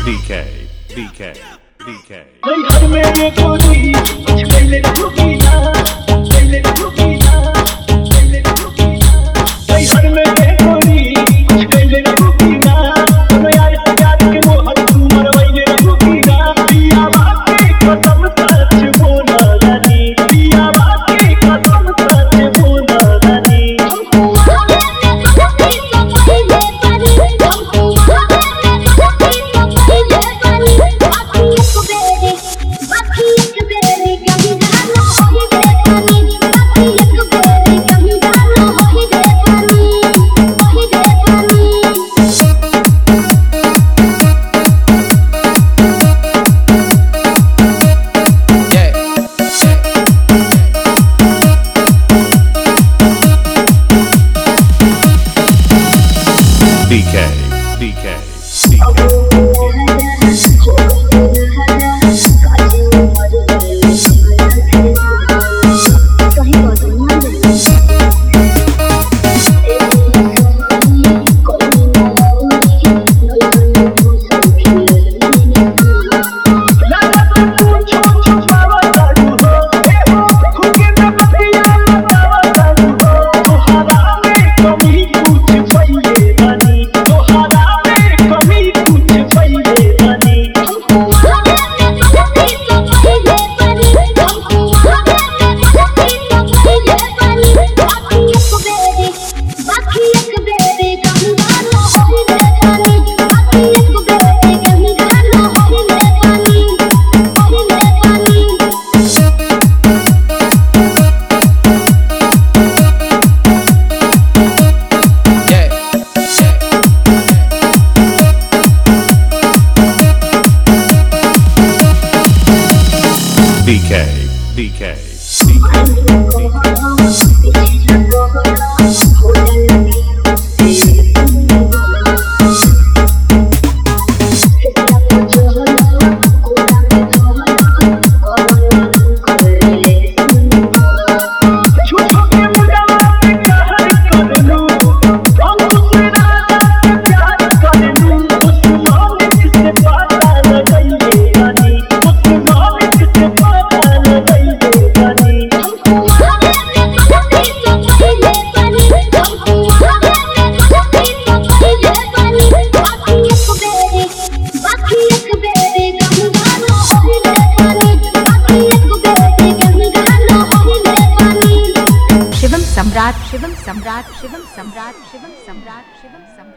BK, BK, BK. घर में ये कोई कुछ पहले रुकी ना, पहले रुकी ना, पहले रुकी ना। घर में ये कोई कुछ पहले रुकी ना, तो यार प्यार के मोहर तुमर वही रुकी ना। पिया बातें खत्म सच बोला रानी, पिया बातें खत्म सच बोला रानी। BK, BK, BK, शिवम सम्राट शिवम सम्राट शिवम सम्राट शिवम सम्राट शिवम सम्राट।